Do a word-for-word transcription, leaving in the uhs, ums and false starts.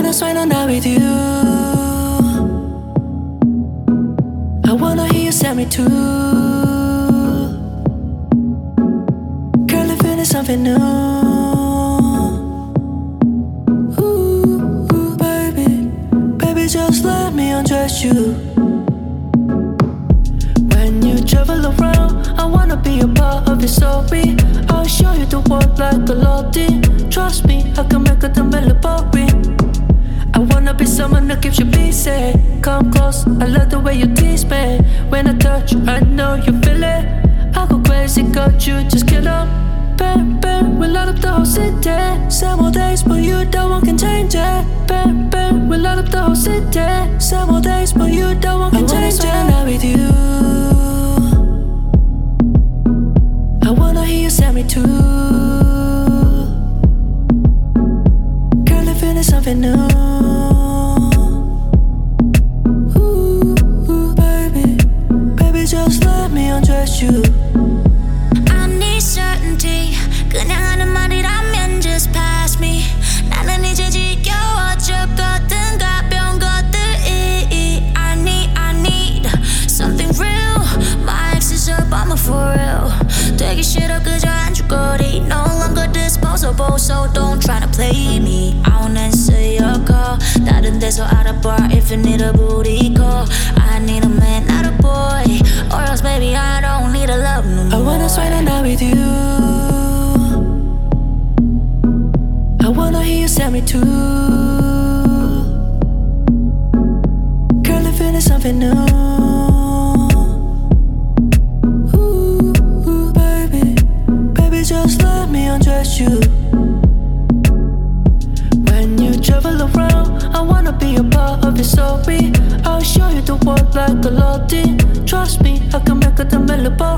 wanna spend all night with you. I wanna hear you say me too. Girl, if it is something new. Ooh, baby, baby, just let me undress you. When you travel around, I wanna be a part of your story. I'll show you the world like a lottery. Trust me, I can make it a melody. I wanna be someone that keeps you busy. Come close, I love the way you tease me. When I touch you, I know you feel it. I go crazy, got you, just kill them. Bam, bam, we light up the whole city. Some more days, but you don't want can change it. Bam, bam, we light up the whole city. Some more days, but you don't want can change it. I wanna spend the night with you. I wanna hear you say me too. Girl, if it is something new. Ooh, baby, baby, just let me undress you. I need certainty. 그냥 하는 말이라면 just pass me. 나는 이제 지겨워졌거든 가벼운 것들이. I need, I need something real. My ex is up, I'm a for real. 되기 싫어 그저 안주거리. No longer disposable, so don't try to play me. I won't answer your call. 다른 데서 알아봐 if you need a booty call. I need a man, not a boy. Or else baby I don't need a love no more. I wanna spend the night with you. I wanna hear you say me too. Girl, if it is something new. Ooh, baby, baby, just let me undress you. When you travel around, I wanna be a part of your story. I'll show you the world like a lottery. Trust me, I can make it a melody.